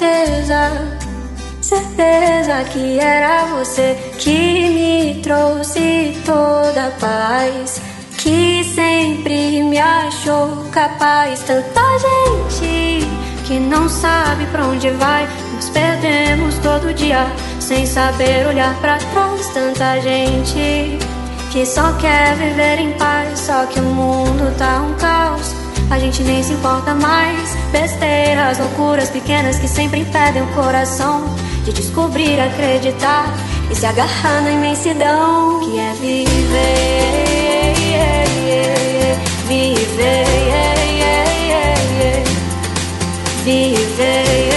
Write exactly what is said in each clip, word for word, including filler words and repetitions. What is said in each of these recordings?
certeza, certeza que era você que me trouxe toda a paz, que sempre me achou capaz. Tanta gente que não sabe pra onde vai, nos perdemos todo dia sem saber olhar pra trás. Tanta gente que só quer viver em paz, só que o mundo tá um caos, a gente nem se importa mais. Besteiras, loucuras pequenas que sempre impedem o coração de descobrir, acreditar e se agarrar na imensidão que é viver, viver, viver.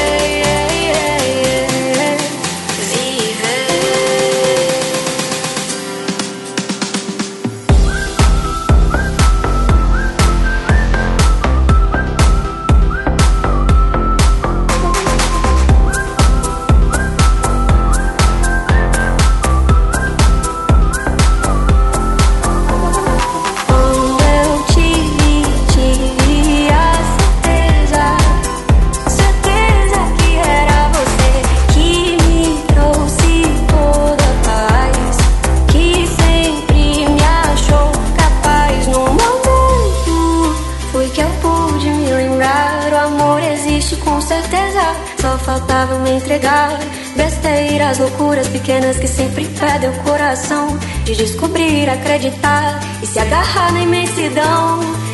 Com certeza, só faltava me entregar. Besteiras, loucuras pequenas que sempre impedem o coração de descobrir, acreditar e se agarrar na imensidão